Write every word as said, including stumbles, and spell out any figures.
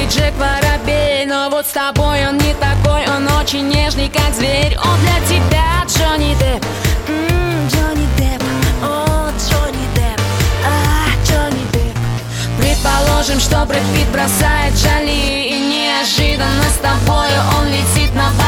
Джек Воробей, но вот с тобой он не такой, он очень нежный, как зверь. Он для тебя Джонни Депп, м-м, Джонни Депп, о, Джонни Депп, а, Джонни Депп. Предположим, что Брэд Питт бросает Джоли, и неожиданно с тобой он летит на